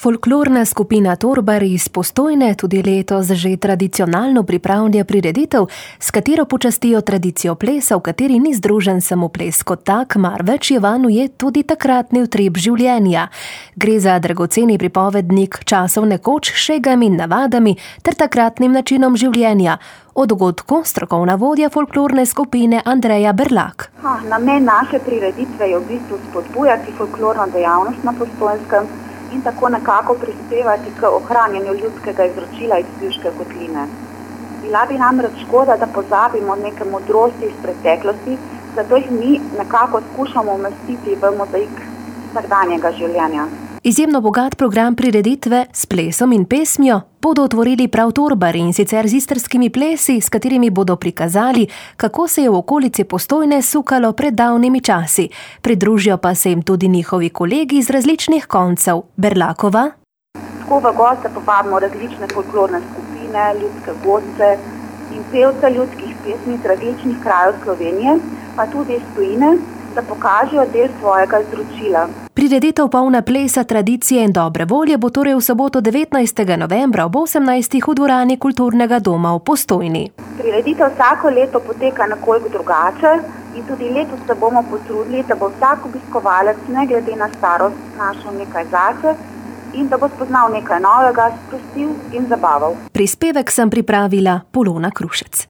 Folklorna skupina Torbar iz Postojne tudi letos že tradicionalno pripravlja prireditev, s katero počastijo tradicijo plesa, v kateri ni združen samo ples kot tak, marveč je vanuje tudi takratni utrip življenja. Gre za dragoceni pripovednik časov nekoč s šegami in navadami ter takratnim načinom življenja. O dogodku strokovna vodja folklorne skupine Andreja Berlak. Namen naše prireditve je v bistvu spodbujati folklorno dejavnost na Postojnskem in tako nekako prispevati k ohranjanju ljudskega izročila iz Pivške kotline. Bila bi namreč škoda, da pozabimo neke modrosti iz preteklosti, zato jih mi nekako skušamo umestiti v mozaik vsakdanjega življenja. Izjemno bogat program prireditve s plesom in pesmijo bodo otvorili prav Torbar, in sicer z istrskimi plesi, s katerimi bodo prikazali, kako se je v okolici Postojne sukalo pred davnimi časi. Pridružijo pa se jim tudi njihovi kolegi iz različnih koncev. Berlakova. Tako v goste povabimo različne folklorne skupine, ljudske godce in pevce ljudskih pesmi iz različnih krajev Slovenije, pa tudi iz tujine, da pokažejo del svojega izročila. Prireditev polna plesa, tradicije in dobre volje bo torej v soboto 19. novembra ob 18. v dvorani Kulturnega doma v Postojni. Prireditev vsako leto poteka nekoliko drugače in tudi letos se bomo potrudili, da bo vsak obiskovalec ne glede na starost našel nekaj zase in da bo spoznal nekaj novega, sprostil in zabaval. Prispevek sem pripravila Polona Krušec.